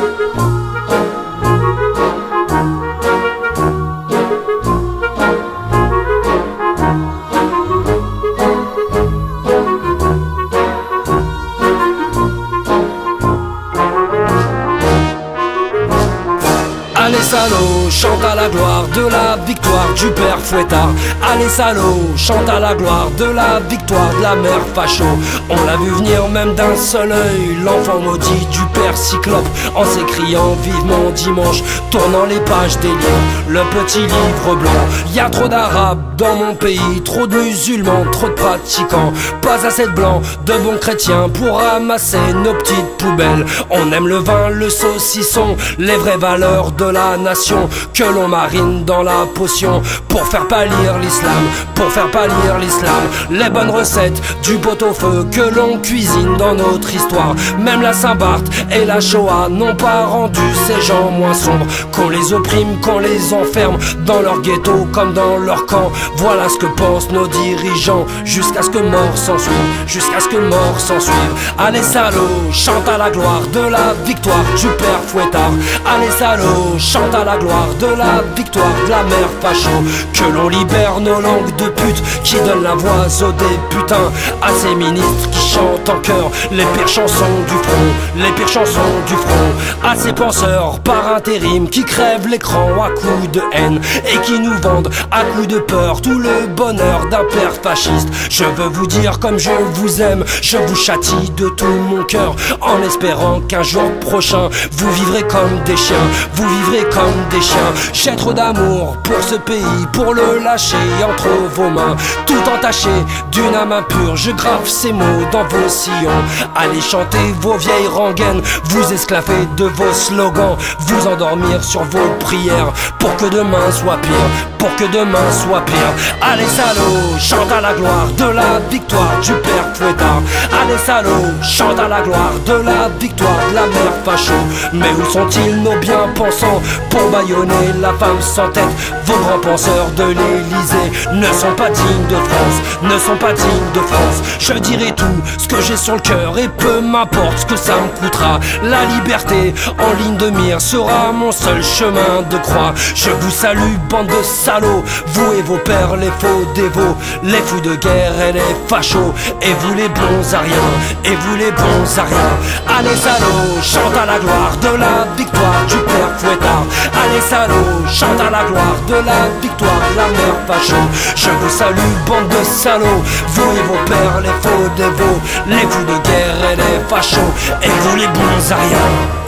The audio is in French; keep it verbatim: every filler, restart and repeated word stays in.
Allez salaud, chante à la gloire de la victoire du père Fouettard. Allez salaud, chante à la gloire de la victoire de la mère facho. On l'a vu venir même d'un seul œil, l'enfant maudit du père Cyclope, en s'écriant vivement dimanche, tournant les pages des livres, le petit livre blanc. Y a trop d'arabes dans mon pays, trop de musulmans, trop de pratiquants, pas assez de blancs, de bons chrétiens pour ramasser nos petites poubelles. On aime le vin, le saucisson, les vraies valeurs de la nation que l'on marine dans la potion pour faire pâlir l'islam, pour faire pâlir l'islam. Les bonnes recettes du pot-au-feu que l'on cuisine dans notre histoire. Même la Saint-Barth et la Shoah n'ont pas rendu ces gens moins sombres. Qu'on les opprime, qu'on les enferme dans leur ghetto comme dans leur camp. Voilà ce que pensent nos dirigeants, jusqu'à ce que mort s'en suive, jusqu'à ce que mort s'en suive. Allez salaud, chante à la gloire de la victoire du père Fouettard. Allez salaud, chante à la gloire de la victoire de la mère facho. Que l'on libère nos langues de pute qui donnent la voix aux députins, à ces ministres qui chantent en chœur les pires chansons du front, les pires chansons du front. À ces penseurs par intérim qui crèvent l'écran à coups de haine et qui nous vendent à coups de peur tout le bonheur d'un père fasciste. Je veux vous dire comme je vous aime, je vous châtie de tout mon cœur, en espérant qu'un jour prochain vous vivrez comme des chiens, vous vivrez comme des chiens. J'ai trop d'amour pour ce pays, pour le lâcher entre vos mains, tout entaché d'une âme impure. Je grave ces mots dans vos sillons. Allez chanter vos vieilles rengaines, vous esclaver de vos slogans, vous endormir sur vos prières pour que demain soit pire, pour que demain soit pire. Allez salaud, chante à la gloire de la victoire du père Fouettard. Allez salaud, chante à la gloire de la victoire de la mère facho. Mais où sont-ils nos bien-pensants pour bâillonner la femme sans tête? Vos grands penseurs de l'Élysée ne sont pas dignes de France, ne sont pas dignes de France. Je dirai tout ce que j'ai sur le cœur et peu m'importe ce que ça me coûtera. La liberté en ligne de mire sera mon seul chemin de croix. Je vous salue bande de salauds, vous et vos pères les faux dévots, les fous de guerre et les fachos, et vous les bons à rien, et vous les bons à rien. Allez salaud, chante à la gloire de la victoire du père Fouettard. Allez salaud, chante à la gloire de la victoire de la mère facho. Je vous salue bande de salauds, vous et vos pères les faux dévots, les fous de guerre et les fachos, et vous les bons à rien.